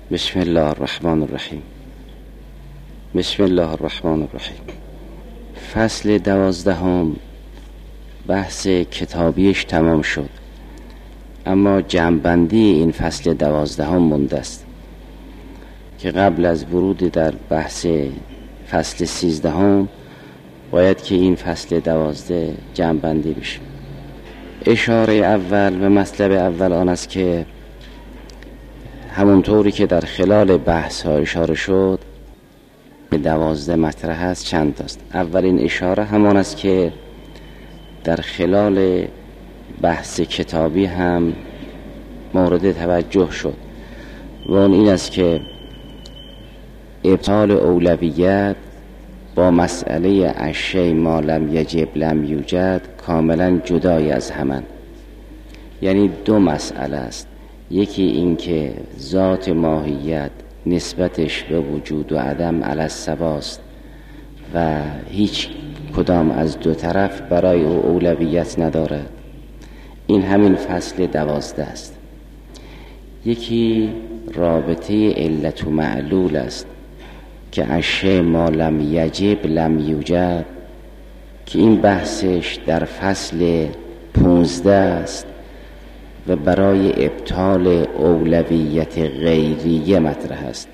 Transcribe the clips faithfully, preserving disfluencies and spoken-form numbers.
بسم الله الرحمن الرحیم. بسم الله الرحمن الرحیم. فصل دوازدهم بحث کتابیش تمام شد، اما جمع‌بندی این فصل دوازدهم مونده است که قبل از ورود در بحث فصل سیزدهم باید که این فصل دوازده جمع‌بندی بشه. اشاره اول و مطلب اول آن است که همونطوری که در خلال بحث ها اشاره شد به دوازده مطرح است چند تاست. اولین اشاره همان است که در خلال بحث کتابی هم مورد توجه شد و اون این است که ابطال اولویت با مسئله الشیء ما لم یجب لم یوجد کاملا جدای از همان. یعنی دو مسئله است، یکی این که ذات ماهیت نسبتش به وجود و عدم علی السواست و هیچ کدام از دو طرف برای او اولویت ندارد. این همین فصل دوازده است. یکی رابطه علت و معلول است که الشیء ما لم یجب لم یوجد که این بحثش در فصل پونزده است و برای ابطال اولویت غیریه مطرح است.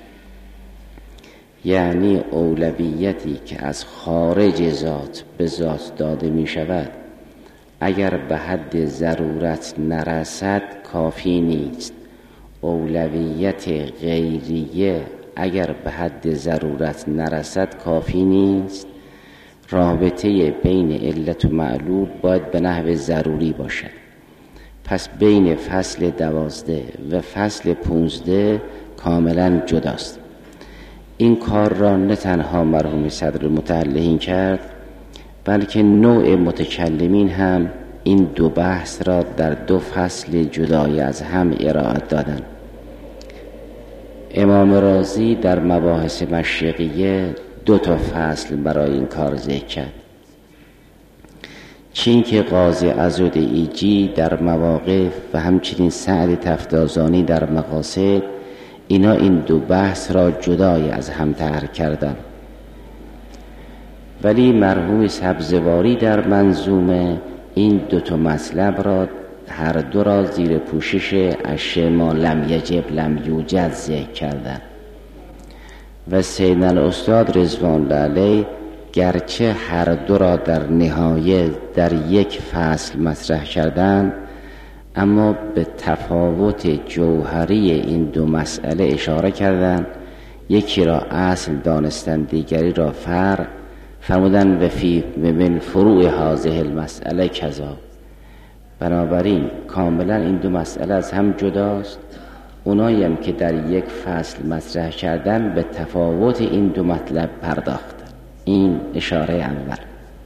یعنی اولویتی که از خارج ذات به ذات داده می شود اگر به حد ضرورت نرسد کافی نیست. اولویت غیریه اگر به حد ضرورت نرسد کافی نیست. رابطه بین علت و معلول باید به نحو ضروری باشد. پس بین فصل دوازده و فصل پونزده کاملا جداست. این کار را نه تنها مرحوم صدر المتعلقین کرد، بلکه نوع متکلمین هم این دو بحث را در دو فصل جدای از هم ارائه دادند. امام رازی در مباحث مشرقیه دو تا فصل برای این کار ذکر کرد. چین که قاضی عضد ایجی در مواقف و همچنین سعد تفتازانی در مقاصد، اینا این دو بحث را جدای از هم طرح کردند. ولی مرحوم سبزواری در منظومه این دو تا مطلب را هر دو را زیر پوشش الشیء ما لم یجب لم یوجد ذکر کردند و سید الاستاد رضوان الله علیه گرچه هر دو را در نهایت در یک فصل مطرح کردند، اما به تفاوت جوهری این دو مسئله اشاره کردند. یکی را اصل دانستند، دیگری را فرع. فرمودند و فی من فروع هذه المسئله کذا. بنابراین کاملا این دو مسئله از هم جداست. اونایی هم که در یک فصل مطرح کردن به تفاوت این دو مطلب پرداخت. این اشاره اول.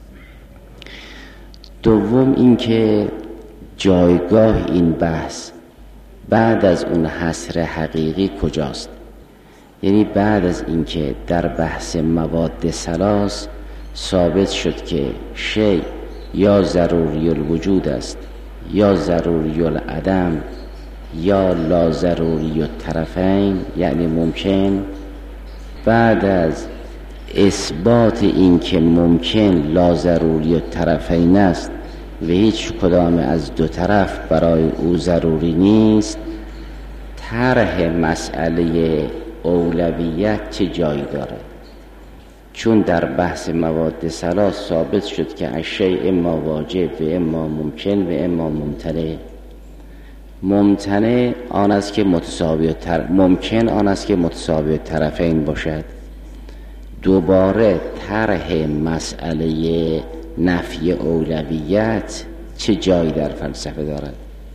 دوم این که جایگاه این بحث بعد از اون حصر حقیقی کجاست. یعنی بعد از این که در بحث مواد ثلاث ثابت شد که شیء یا ضروری الوجود است یا ضروری العدم یا لا ضروری الطرفین، یعنی ممکن. بعد از اثبات این که ممکن لا ضروری الطرفین است و هیچ کدام از دو طرف برای او ضروری نیست، طرح مسئله اولویت چه جایی دارد؟ چون در بحث مواد ثلاث ثابت شد که الشیء اما واجب و اما ممکن و اما ممتنع. ممتنع آن است که متساوی تر... ممکن آن است که متساوی طرفین باشد. دوباره طرح مسئله نفی اولویت چه جایی در فلسفه دارد؟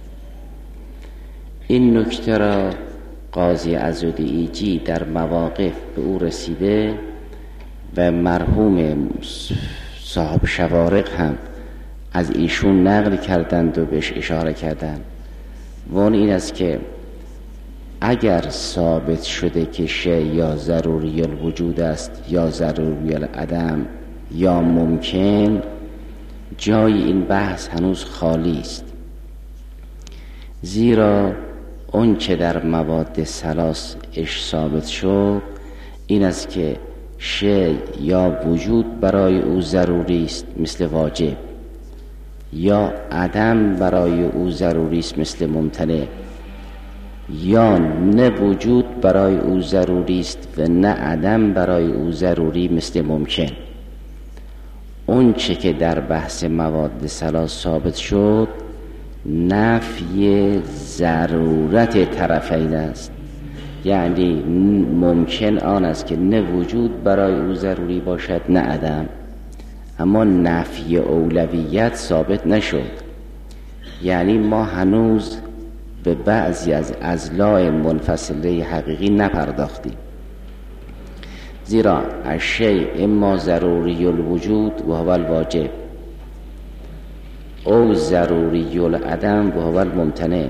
این نکته را قاضی عضد ایجی در مواقف به او رسیده و مرحوم صاحب شوارق هم از ایشون نقل کردند و بهش اشاره کردند. و اون این است که اگر ثابت شده که شیء یا ضروری الوجود است یا ضروری العدم یا ممکن، جای این بحث هنوز خالی است. زیرا اون که در مواد ثلاث اش ثابت شد این است که شی یا وجود برای او ضروری است مثل واجب، یا عدم برای او ضروری است مثل ممتنع، یا نه وجود برای او ضروری است و نه عدم برای او ضروری مثل ممکن. اون چه که در بحث مواد ثلاث ثابت شد نفی ضرورت طرفین است، یعنی ممکن آن است که نه وجود برای او ضروری باشد نه عدم، اما نفی اولویت ثابت نشد. یعنی ما هنوز به بعضی از اضلاع منفصله حقیقی نپرداختیم، زیرا الشیء اما ضروری الوجود و هو الواجب او ضروری العدم و هو الممتنع،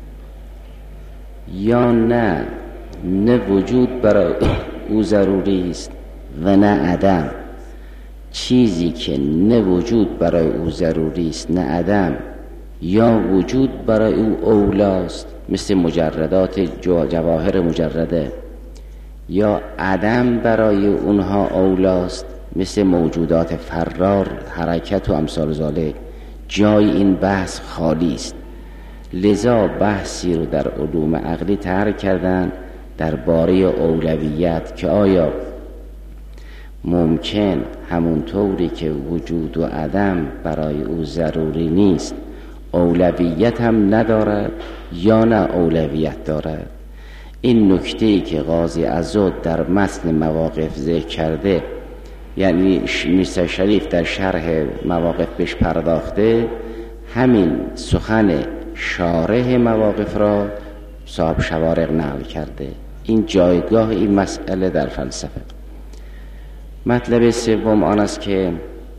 یا نه نه وجود برای او ضروری است و نه عدم. چیزی که نه وجود برای او ضروری است نه عدم، یا وجود برای او اولاست مثل مجردات جواهر مجرده، یا عدم برای اونها اولاست مثل موجودات فرار، حرکت و امثال ذالک، جای این بحث خالی است. لذا بحثی رو در علوم عقلی طرح کردن درباره اولویت که آیا ممکن همونطوری که وجود و عدم برای او ضروری نیست اولویت هم ندارد یا نه اولویت دارد. این نکته‌ای که قاضی عضد در متن مواقف ذکر کرده، یعنی میرزا شریف در شرح مواقف بهش پرداخته، همین سخن شارح مواقف را صاحب شوارق نقل کرده. این جایگاه این مسئله در فلسفه. مطلب سوم آن است که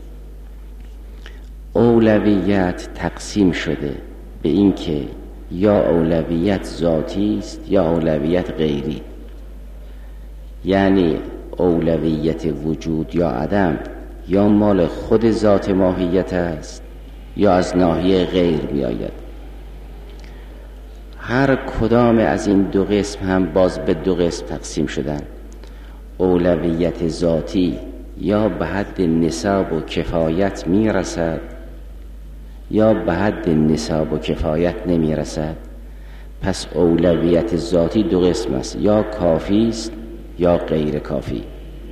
اولویت تقسیم شده به این که یا اولویت ذاتی است یا اولویت غیری، یعنی اولویت وجود یا عدم یا مال خود ذات ماهیت است یا از ناحیه غیر می آید. هر کدام از این دو قسم هم باز به دو قسم تقسیم شدن. اولویت ذاتی یا به حد نصاب و کفایت می رسد یا به حد نصاب و کفایت نمی رسد. پس اولویت ذاتی دو قسم است، یا کافی است یا غیر کافی.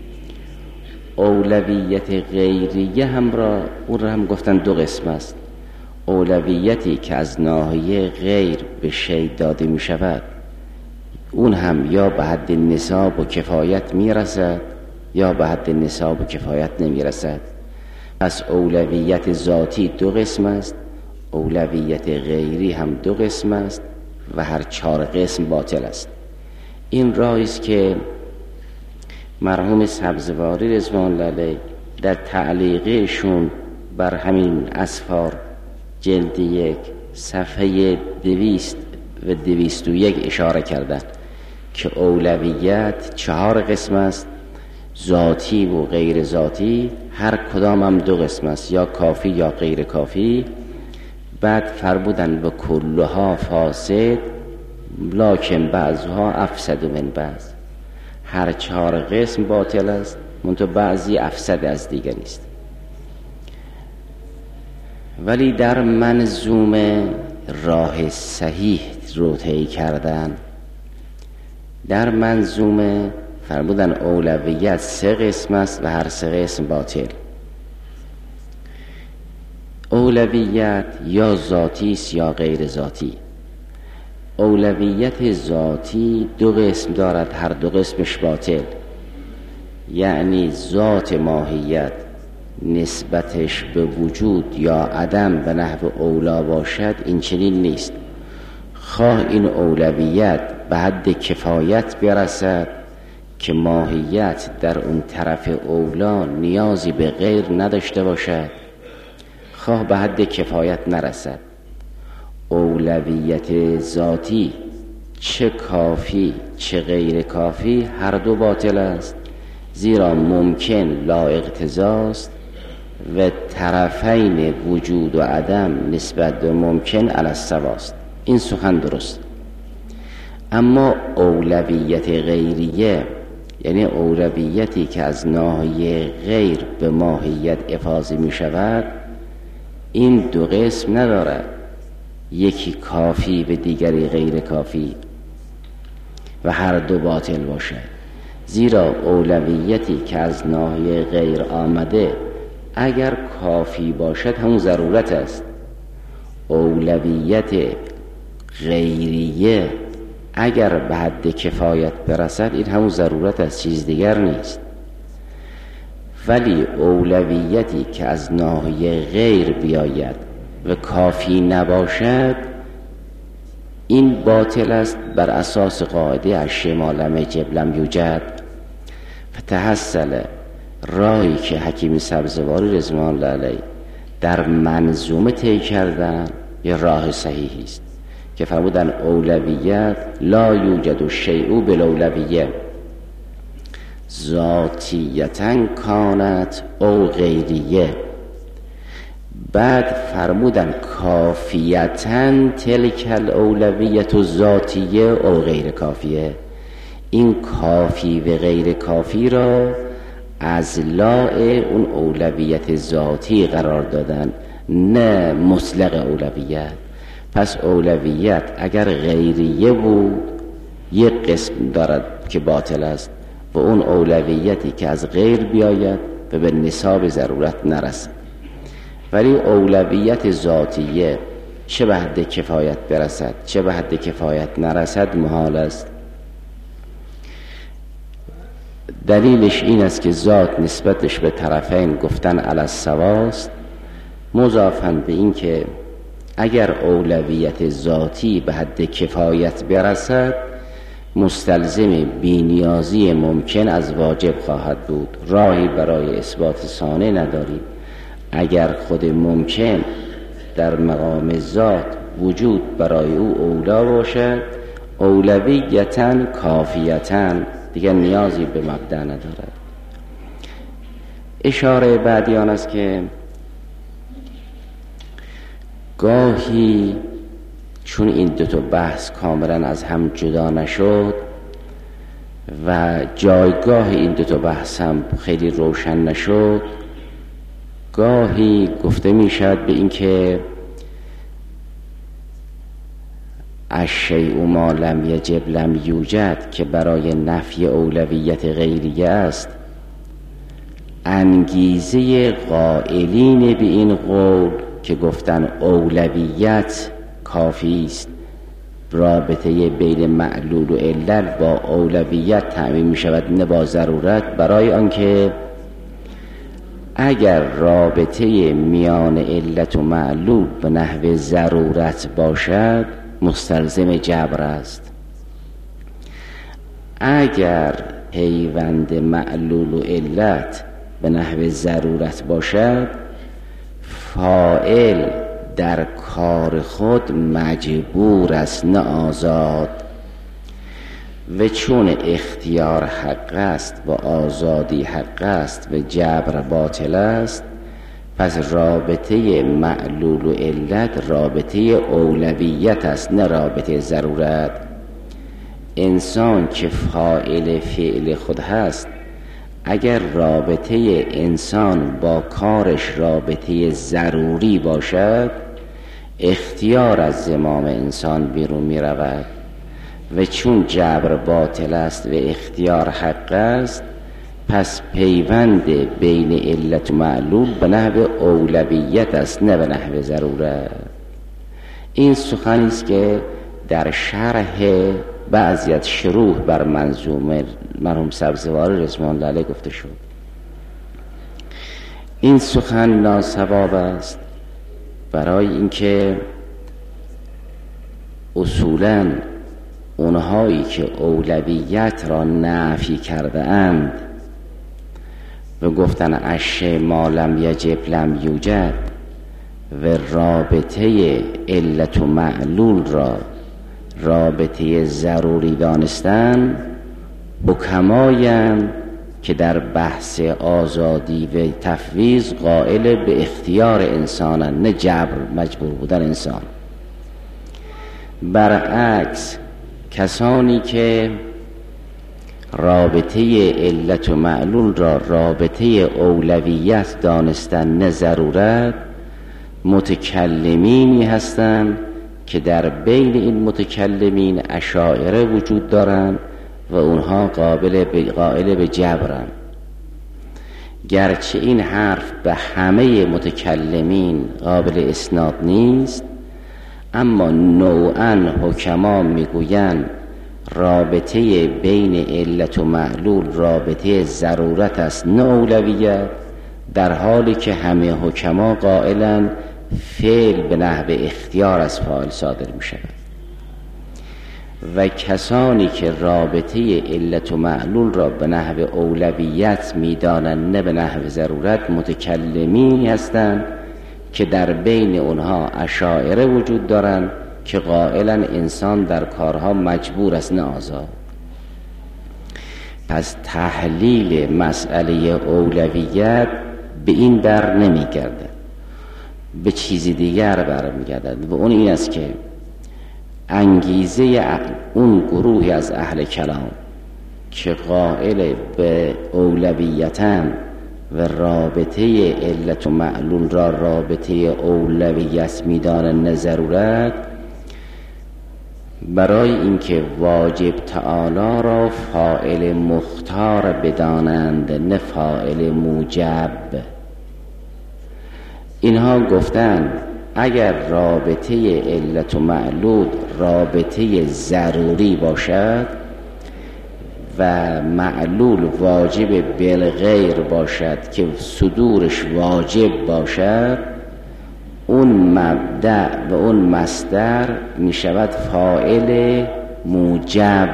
اولویت غیریه هم را اون را هم گفتن دو قسم است. اولویتی که از ناحیه غیر به شی داده می شود اون هم یا به حد نصاب و کفایت می رسد یا به حد نصاب و کفایت نمی رسد. پس اولویت ذاتی دو قسم است، اولویت غیری هم دو قسم است و هر چهار قسم باطل است. این راهی است که مرحوم سبزواری رضوان الله علیه در تعلیقشون بر همین اسفار جلد یک صفحه دویست و دویست و یک اشاره کردن که اولویت چهار قسم است، ذاتی و غیر ذاتی، هر کدام هم دو قسم است، یا کافی یا غیر کافی. بعد فرمودن و کلها فاسد لکن بعضها افسد من بعض، هر چهار قسم باطل است منتها بعضی افسد از دیگری است. ولی در منظومه راه صحیح رو طی کردن. در منظومه فرمودن اولویت سه قسم است و هر سه قسم باطل. اولویت یا ذاتی است یا غیر ذاتی. اولویت ذاتی دو قسم دارد، هر دو قسمش باطل. یعنی ذات ماهیت نسبتش به وجود یا عدم به نحو اولا باشد، این چنین نیست. خواه این اولویت به حد کفایت برسد که ماهیت در اون طرف اولا نیازی به غیر نداشته باشد، خواه به حد کفایت نرسد. اولویت ذاتی چه کافی چه غیر کافی هر دو باطل است، زیرا ممکن لا اقتضاست و طرفین وجود و عدم نسبت به ممکن علی السواست. این سخن درست. اما اولویت غیریه، یعنی اولویتی که از ناحیه غیر به ماهیت افاضه می شود، این دو قسم ندارد، یکی کافی و دیگری غیر کافی و هر دو باطل باشد. زیرا اولویتی که از ناحیه غیر آمده اگر کافی باشد همون ضرورت است، اولویت غیریه اگر به حد کفایت برسد این همون ضرورت است، چیز دیگر نیست. ولی اولویتی که از ناحیه غیر بیاید و کافی نباشد این باطل است، بر اساس قاعده الشیء ما لم یجب لم یوجد. فتحصل راهی که حکیم سبزواری رضوان الله علیه در منظومه طی کردن یه راه صحیحی است که فرمودن اولویت لا یوجد الشیء بالاولویه ذاتیتاً کانت او غیریه. بعد فرمودن کافیتاً تلک الاولویت الذاتیه او غیر کافیه. این کافی و غیر کافی را از لاء اون اولویت ذاتی قرار دادن، نه مطلق اولویت. پس اولویت اگر غیریه بود یک قسم دارد که باطل است و اون اولویتی که از غیر بیاید و به نصاب ضرورت نرسد. ولی اولویت ذاتیه چه به حد کفایت برسد چه به حد کفایت نرسد محال است. دلیلش این است که ذات نسبتش به طرفین گفتن علی السواست، مضافاً به این که اگر اولویت ذاتی به حد کفایت برسد مستلزم بی‌نیازی ممکن از واجب خواهد بود، راهی برای اثبات ثانه نداریم. اگر خود ممکن در مقام ذات وجود برای او اولا باشد اولویتاً کافیتاً دیگر نیازی به مبدأ ندارد. اشاره بعدی آن است که گاهی چون این دو تا بحث کاملا از هم جدا نشد و جایگاه این دو تا بحث هم خیلی روشن نشد، گاهی گفته می شود به این که الشیء ما لم یجب لم یوجد که برای نفی اولویت غیریه است، انگیزه قائلین به این قول که گفتن اولویت کافی است، رابطه بین معلول و علت با اولویت تعمیم می شود نه با ضرورت، برای آنکه اگر رابطه میان علت و معلول به نحو ضرورت باشد مستلزم جبر است. اگر پیوند معلول و علت به نحو ضرورت باشد فاعل در کار خود مجبور است نه آزاد، و چون اختیار حق است و آزادی حق است و جبر باطل است، پس رابطه معلول و علت رابطه اولویت است نه رابطه ضرورت. انسان که فاعل فعل خود هست اگر رابطه انسان با کارش رابطه ضروری باشد اختیار از زمام انسان بیرون می رود، و چون جبر باطل است و اختیار حق است پس پیوند بین علت و معلول به نحو اولویت است نه به نحو ضرورت. این سخنی است که در شرح بعضی از شروح بر منظومه مرحوم سبزواری رضوان الله علیه گفته شد. این سخن ناصواب است، برای اینکه اصولاً اونهایی که اولویت را نفی کرده اند و گفتن الشیء ما لم یجب لم یوجد و رابطه علت و معلول را رابطه ضروری دانستن، حکمایند که در بحث آزادی و تفویض قائل به اختیار انسانند نه جبر مجبور بودن انسان. برعکس کسانی که رابطه علت و معلول را رابطه اولویت دانستن نه ضرورت، متکلمینی هستند که در بین این متکلمین اشاعره وجود دارند و اونها قابل قائل به جبرن. گرچه این حرف به همه متکلمین قابل اسناد نیست، اما نوعاً حکما میگویند رابطه بین علت و معلول رابطه ضرورت است نه اولویت، در حالی که همه حکما قائلند فعل به نحو اختیار از فاعل صادر می شود. و کسانی که رابطه علت و معلول را به نحو اولویت می دانند نه به نحو ضرورت، متکلمینی هستند که در بین اونها اشاعره وجود دارند که قائلن انسان در کارها مجبور است نه آزاد. پس تحلیل مسئله اولویت به این در نمی گردد، به چیزی دیگر برمی گردد و اون این است که انگیزه اون گروهی از اهل کلام که قائل به اولویتن و رابطه علت و معلول را رابطه اولویت می‌دانند نه ضرورت، برای اینکه واجب تعالی را فاعل مختار بدانند نه فاعل موجب، اینها گفتند اگر رابطه علت و معلول رابطه ضروری باشد و معلول واجب بالغیر باشد که صدورش واجب باشد، اون مبدأ و اون مصدر می شود فاعل موجب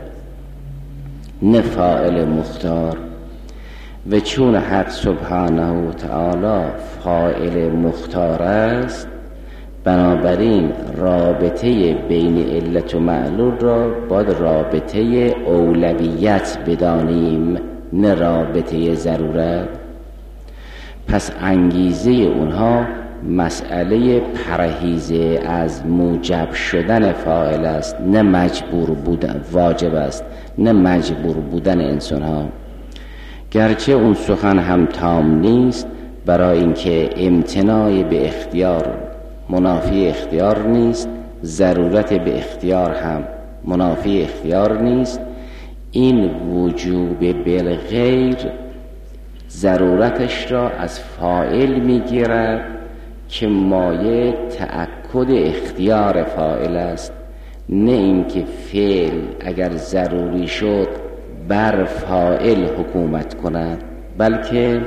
نه فاعل مختار. و چون حق سبحانه و تعالی فاعل مختار است، بنابراین رابطه بین علت و معلول را باید رابطه اولویت بدانیم نه رابطه ضرورت. پس انگیزه اونها مسئله پرهیز از موجب شدن فاعل است نه مجبور بودن، واجب است نه مجبور بودن انسان ها. گرچه اون سخن هم تام نیست، برای اینکه امتناع به اختیار منافی اختیار نیست، ضرورت به اختیار هم منافی اختیار نیست. این وجوب بالغیر ضرورتش را از فاعل میگیرد که مایه تأکد اختیار فاعل است، نه اینکه فعل اگر ضروری شد بر فاعل حکومت کند، بلکه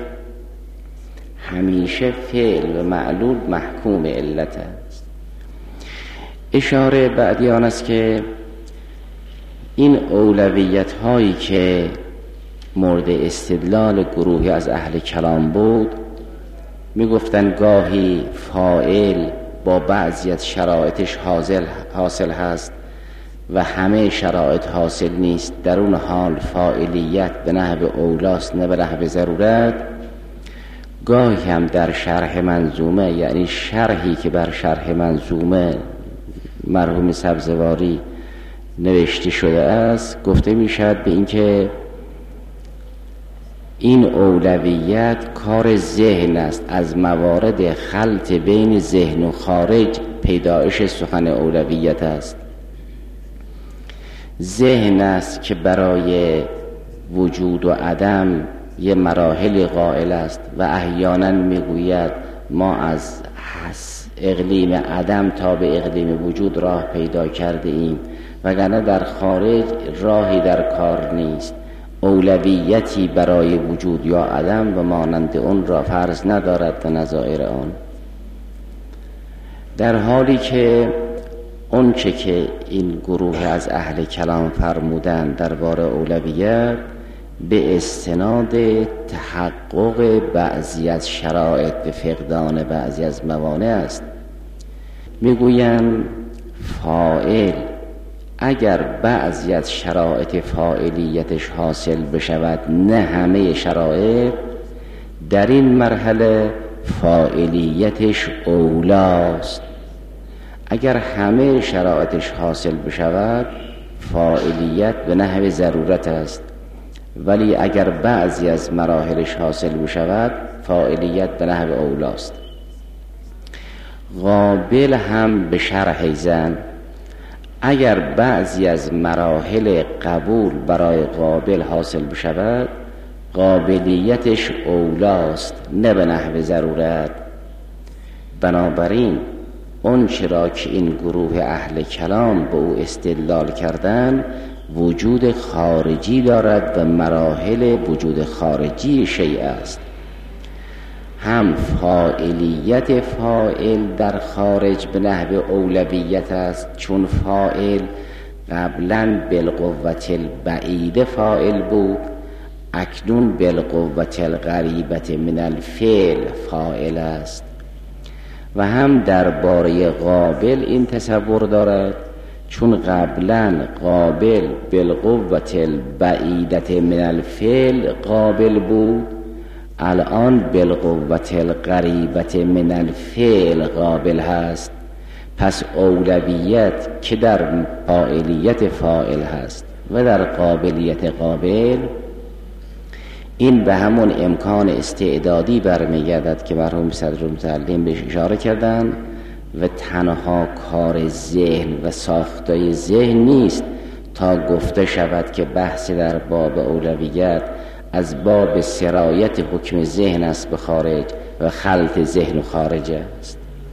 همیشه فعل و معلول محکوم علت است. اشاره بعدی آن است که این اولویت هایی که مورد استدلال گروهی از اهل کلام بود، می گفتن گاهی فاعل با بعضی از شرایطش حاصل, حاصل هست و همه شرایط حاصل نیست، در اون حال فاعلیت به نحو اولاست نه به نحو ضرورت. گاهی هم در شرح منظومه، یعنی شرحی که بر شرح منظومه مرحوم سبزواری نوشته شده است، گفته می شود به اینکه این اولویت کار ذهن است، از موارد خلط بین ذهن و خارج پیدایش سخن اولویت است. ذهن است که برای وجود و عدم یه مراحل قائل است و احیانا میگوید ما از اقلیم عدم تا به اقلیم وجود راه پیدا کرده ایم، وگرنه در خارج راهی در کار نیست. اولویتی برای وجود یا عدم و مانند اون را فرض ندارد و نظائر آن، در حالی که اون چه که این گروه از اهل کلام فرمودند درباره اولویت به استناد تحقق بعضی از شرایط به فقدان بعضی از موانع است. میگویند فاعل اگر بعضی از شرایط فاعلیتش حاصل بشود نه همه شرایط، در این مرحله فاعلیتش اولاست. اگر همه شرایطش حاصل بشود فاعلیت به نحو ضرورت است، ولی اگر بعضی از مراحلش حاصل بشود فاعلیت به نحو اولاست. قابل هم به شرح ایزن اگر بعضی از مراحل قبول برای قابل حاصل بشود قابلیتش اولاست نه به نحو ضرورت. بنابراین اون چرا که این گروه اهل کلام به او استدلال کردن وجود خارجی دارد و مراحل وجود خارجی شیء است. هم فاعلیت فاعل در خارج به نحو اولویت است، چون فاعل قبلا بالقوة البعید فاعل بود، اکنون بالقوة القریبة من الفعل فاعل است. و هم درباره قابل این تصور دارد، چون قبلا قابل بالقوة البعیدة من الفعل قابل بود، الان بالقوة القریبة من الفعل قابل هست. پس اولویت که در فاعلیت فاعل هست و در قابلیت قابل، این به همون امکان استعدادی برمیگردد که مرحوم صدرالمتعلم بهش اشاره کردن و تنها کار ذهن و ساختای ذهن نیست تا گفته شود که بحث در باب اولویت از باب سرایت حکم ذهن است به خارج و خلط ذهن و خارج است.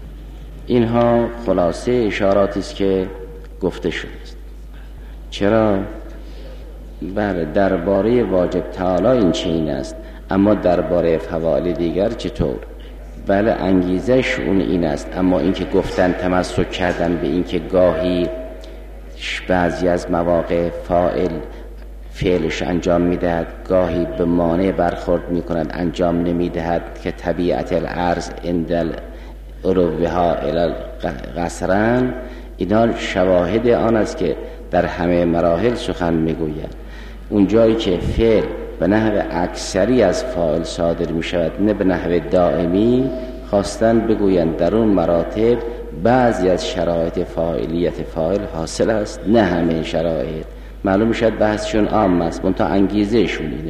اینها خلاصه اشاراتی است که گفته شده است. چرا؟ بله، درباره واجب تعالی این چنین است، اما درباره فواعل دیگر چطور؟ بله، انگیزش اون این است، اما این که گفتن تمسک کردن به این که گاهی بعضی از مواقع فاعل فعلش انجام میدهد، گاهی به مانع برخورد میکند انجام نمیدهد که طبیعت الارض اندل اروبها الى قصرن، اینا شواهد آن است که در همه مراحل سخن میگوید. اون جایی که فعل به نحو اکثری از فاعل صادر میشود نه به نحو دائمی، خواستن بگویند در اون مراتب بعضی از شرایط فاعلیت فاعل حاصل است، نه همه شرایط. معلوم شد بحثشون عام است، منتها انگیزهشون اینه.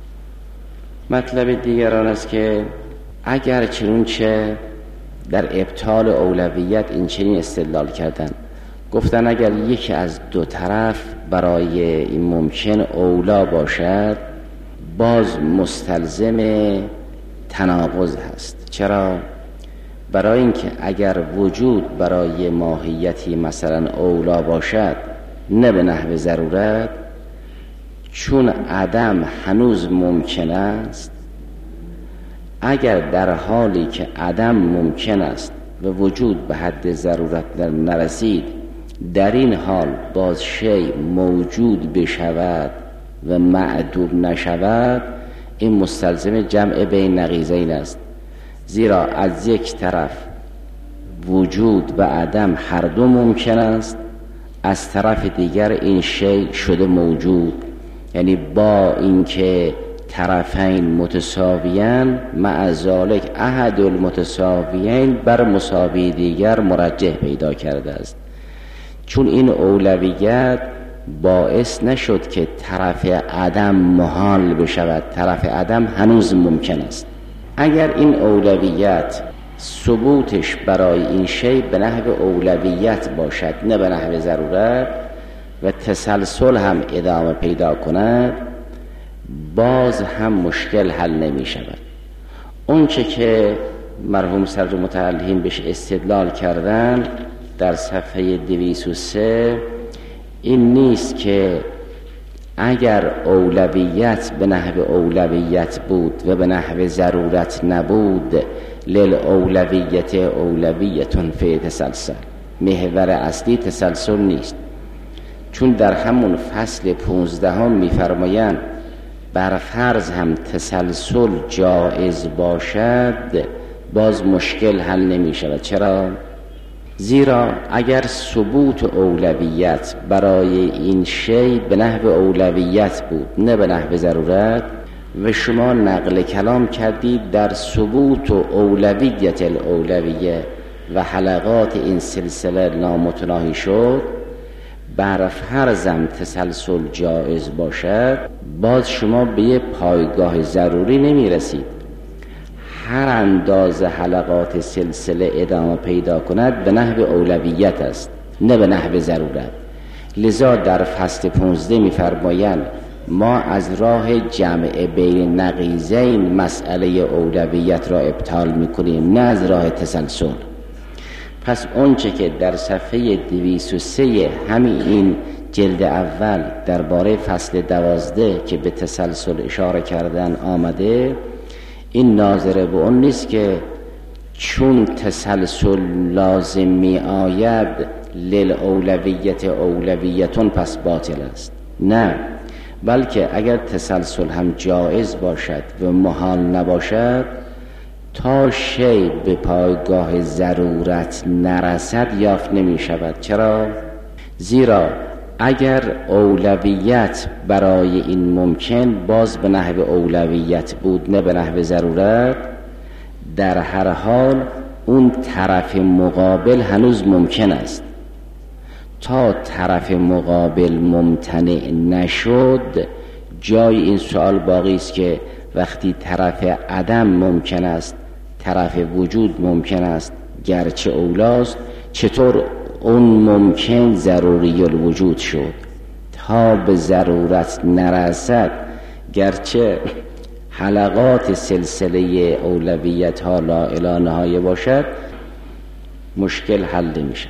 مطلب دیگر آن است که اگر چنانچه در ابطال اولویت این چنین استدلال کردن، گفتن اگر یکی از دو طرف برای این ممکن اولا باشد باز مستلزم تناقض هست. چرا؟ برای اینکه اگر وجود برای ماهیتی مثلا اولا باشد نه به نحو ضرورت، چون عدم هنوز ممکن است، اگر در حالی که عدم ممکن است و وجود به حد ضرورت نرسید در این حال باز شیء موجود بشود و معدوم نشود، این مستلزم جمع بین نقیضین است. زیرا از یک طرف وجود و عدم هر دو ممکن است، از طرف دیگر این شیء شده موجود، یعنی با اینکه طرفین متساویان مع ذلک احد المتساویین بر مساوی دیگر مرجح پیدا کرده است. چون این اولویت باعث نشد که طرف عدم محال بشود، طرف عدم هنوز ممکن است. اگر این اولویت ثبوتش برای این شیء به نحو اولویت باشد نه به نحو ضرورت و تسلسل هم ادامه پیدا کند، باز هم مشکل حل نمی شود. اون چه که مرحوم صدرالمتعلم بهش استدلال کردن در صفحه دویست و سه این نیست که اگر اولویت به نحو اولویت بود و به نحو ضرورت نبود للاولویت اولویتون فی تسلسل، محور اصلی تسلسل نیست. چون در همون فصل پونزدهم میفرمایند بر فرض هم تسلسل جائز باشد باز مشکل حل نمی شود. چرا؟ زیرا اگر ثبوت اولویت برای این شیء به نحو اولویت بود نه به نحو ضرورت و شما نقل کلام کردید در ثبوت اولویت الاولویه و حلقات این سلسله نامتناهی شد، بر فرضم تسلسل جایز باشد، باز شما به یه پایگاه ضروری نمی رسید. هر اندازه حلقات سلسله ادامه پیدا کند به نحو اولویت است، نه به نحو ضرورت. لذا در فصل پونزده می فرمایند ما از راه جمع بین نقیضین مسئله اولویت را ابطال می کنیم، نه از راه تسلسل. پس اونچه که در صفحه دویست و سه همین این جلد اول درباره فصل دوازده که به تسلسل اشاره کردن آمده، این ناظره به اون نیست که چون تسلسل لازم می آید للاولویت اولویتون پس باطل است، نه، بلکه اگر تسلسل هم جایز باشد و محال نباشد، تا شی به پایگاه ضرورت نرسد یافت نمی شود. چرا؟ زیرا اگر اولویت برای این ممکن باز به نحو اولویت بود، نه به نحو ضرورت، در هر حال اون طرف مقابل هنوز ممکن است. تا طرف مقابل ممتنع نشد، جای این سوال باقی است که وقتی طرف عدم ممکن است، طرف وجود ممکن است گرچه اولاست، چطور اون ممکن ضروری الوجود شد؟ تا به ضرورت نرسد گرچه حلقات سلسله اولویت ها لا الی نهایه باشد، مشکل حل نمیشه.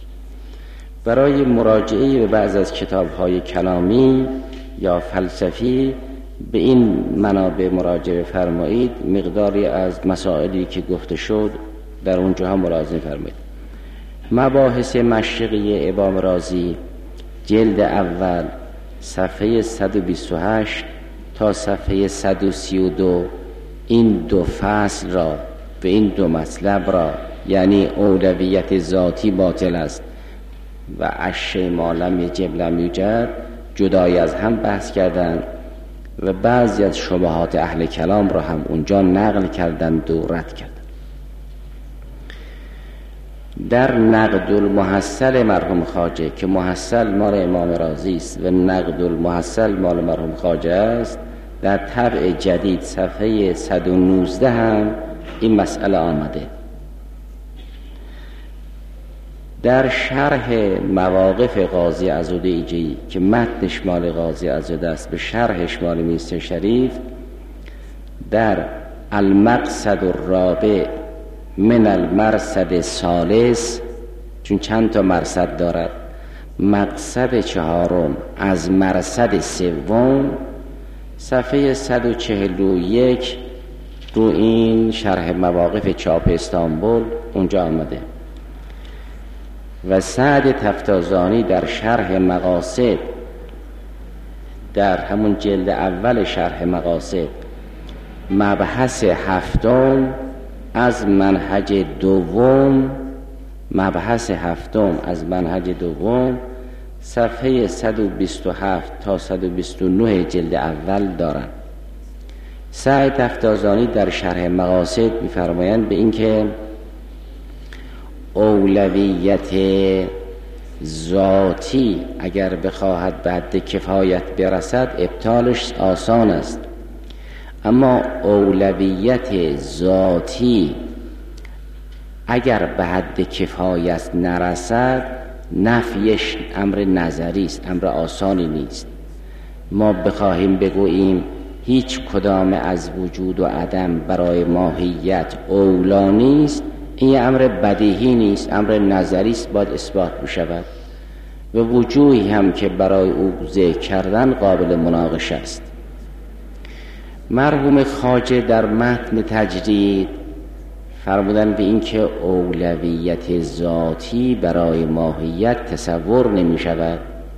برای مراجعه به بعض از کتاب های کلامی یا فلسفی به این منابع مراجعه فرمایید. مقداری از مسائلی که گفته شد در اونجا هم مراجعه فرمایید. مباحث مشرقی امام رازی جلد اول صفحه صد و بیست و هشت تا صفحه صد و سی و دو این دو فصل را و این دو مطلب را، یعنی اولویت ذاتی باطل است و اشی ما لم یجب لم یوجد، جدای از هم بحث کردند و بعضی از شبهات اهل کلام را هم اونجا نقل کردند و رد کردند. در نقد المحصل مرحوم خواجه که محصل مال امام رازی است و نقد المحصل مال مرحوم خواجه است، در طبع جدید صفحه صد و نوزده هم این مسئله آمده. در شرح مواقف قاضی عضدیجی که متنش مال قاضی عضد است، به شرحش مال میرزا شریف، در المقصد الرابع من المرصد الثالث، چون چند تا مرصد دارد، مقصد چهارم از مرصد سوم، صفحه صد و چهل و یک رو این شرح مواقف چاپ استانبول اونجا آمده. و سعد تفتازانی در شرح مقاصد در همون جلد اول شرح مقاصد مبحث هفتم از منهج دوم، مبحث هفتم از منهج دوم صفحه صد و بیست و هفت تا صد و بیست و نه جلد اول دارند. سعد تفتازانی در شرح مقاصد می‌فرمایند به این که اولویت ذاتی اگر بخواهد به حد کفایت برسد ابطالش آسان است، اما اولویت ذاتی اگر به حد کفایت نرسد نفیش امر نظری است، امر آسانی نیست. ما بخواهیم بگوییم هیچ کدام از وجود و عدم برای ماهیت اولا نیست، این امر بدیهی نیست، امر نظری است، باید اثبات بشود و وجوهی هم که برای او ذکر کردن قابل مناقشه است. مرحوم خواجه در متن تجرید فرمودن به این که اولویت ذاتی برای ماهیت تصور نمی شود،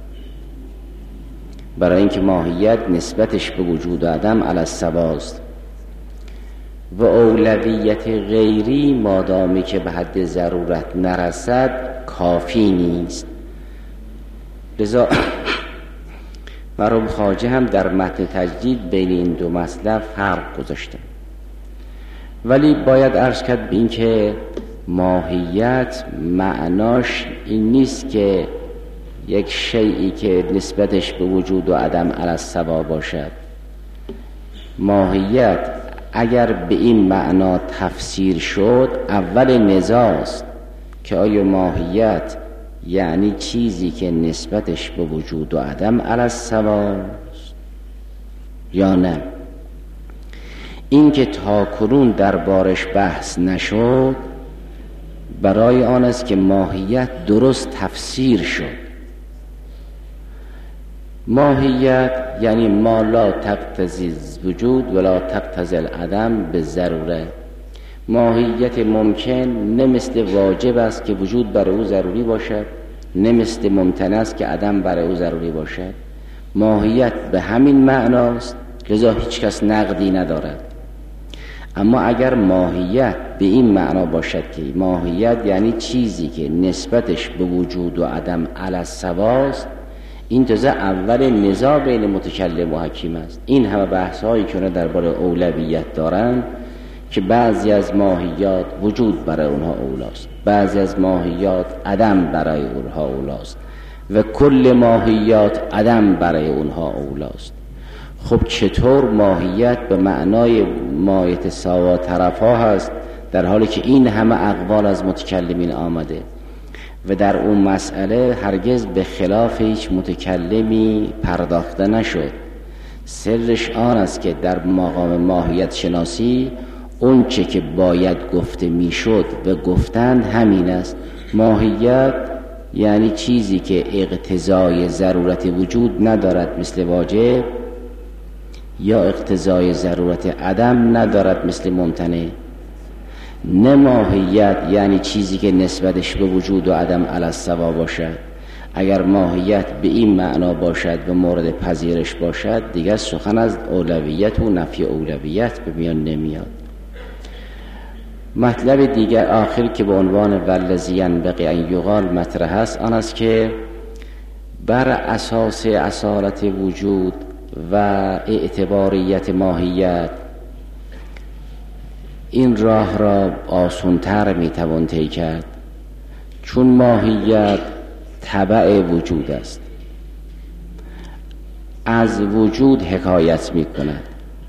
برای اینکه ماهیت نسبتش به وجود عدم علی السواست و اولویت غیری مادامی که به حد ضرورت نرسد کافی نیست. لذا مرحوم خواجه هم در متن تجدید بین این دو مطلب فرق گذاشته. ولی باید عرض کرد به این که ماهیت معناش این نیست که یک شیئی که نسبتش به وجود و عدم علی السوا باشد. ماهیت اگر به این معنا تفسیر شد اول نزاست که آیا ماهیت یعنی چیزی که نسبتش به وجود و عدم علی السوا یا نه. این که تاکنون دربارش بحث نشد برای آن است که ماهیت درست تفسیر شد. ماهیت یعنی ما لا تقتضی وجود ولا تقتضی العدم به ضروره. ماهیت ممکن نه مثل واجب است که وجود برای او ضروری باشد، نه مثل ممتنع است که عدم برای او ضروری باشد. ماهیت به همین معناست، لذا هیچ کس نقدی ندارد. اما اگر ماهیت به این معنا باشد که ماهیت یعنی چیزی که نسبتش به وجود و عدم علی السواست، این تازه اول نزاع بین متکلم و حکیم است. این همه بحث هایی که درباره اولویت دارن که بعضی از ماهیات وجود برای اونها اولاست، بعضی از ماهیات عدم برای اونها اولاست و کل ماهیات عدم برای اونها اولاست. خب چطور ماهیت به معنای ما یتساوی طرفها هست در حالی که این همه اقوال از متکلمین آمده و در اون مسئله هرگز به خلاف هیچ متکلمی پرداخته نشد؟ سرش آن است که در مقام ماهیت شناسی اون چه که باید گفته میشد و گفتند همین است. ماهیت یعنی چیزی که اقتضای ضرورت وجود ندارد مثل واجب، یا اقتضای ضرورت عدم ندارد مثل ممتنع. نه ماهیت یعنی چیزی که نسبتش به وجود و عدم علی السوا باشد. اگر ماهیت به این معنا باشد و مورد پذیرش باشد دیگر سخن از اولویت و نفی اولویت به میان نمیاد. مطلب دیگر آخر که به عنوان والذی ینبغی ان یقال مطرح است آن است که بر اساس اصالت وجود و اعتباریت ماهیت این راه را آسان‌تر میتوان طی کرد، چون ماهیت تبع وجود است، از وجود حکایت میکند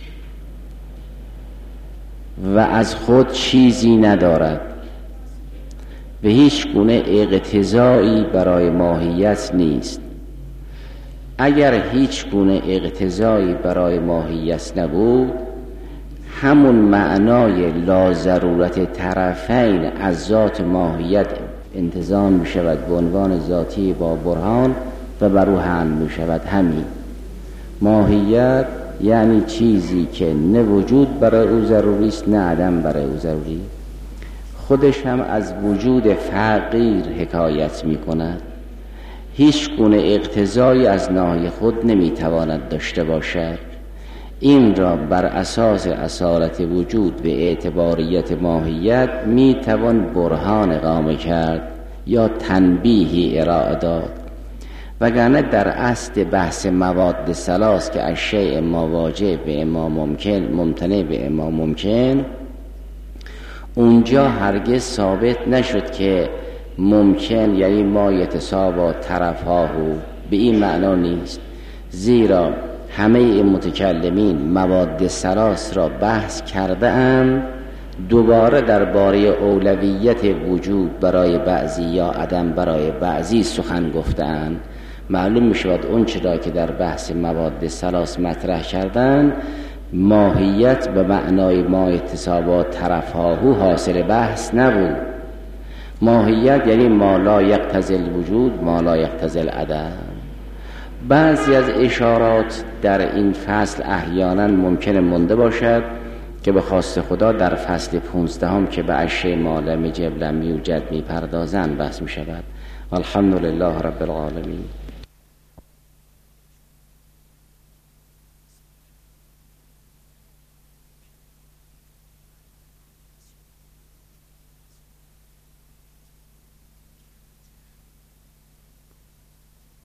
و از خود چیزی ندارد و هیچ گونه اقتضایی برای ماهیت نیست. اگر هیچ گونه اقتضایی برای ماهیت نبود، همون معنای لا ضرورت طرفین از ذات ماهیت انتظام می شود به عنوان ذاتی با برهان و بر او حمل می شود. همین ماهیت یعنی چیزی که نه وجود برای او ضروری است نه عدم برای او ضروری. خودش هم از وجود فقیر حکایت می کند، هیچ گونه اقتضایی از ناحیه خود نمیتواند داشته باشد. این را بر اساس اصالت وجود و اعتباریت ماهیت میتوان برهان اقامه کرد یا تنبیهی ارائه داد، وگرنه در اصل بحث مواد ثلاث که از شیء ما واجب به اما ممکن ممتنع به اما ممکن، اونجا هرگز ثابت نشد که ممکن یعنی ما یتساوی طرفها به این معنا نیست، زیرا همه متکلمین مواد ثلاث را بحث کرده اند، دوباره درباره اولویت وجود برای بعضی یا عدم برای بعضی سخن گفته اند. معلوم می شود اون چرا که در بحث مواد ثلاث مطرح کردند ماهیت به معنای ما یتساوی طرفها حاصل بحث نبود. ماهیت یعنی ما لا یقتضی الوجود ما لا یقتضی العدم. بعضی از اشارات در این فصل احیانا ممکن مونده باشد که به خواست خدا در فصل پونزدهم که به اشیاء ما لم یجب لم یوجد میپردازند بحث می شود. الحمدلله رب العالمین.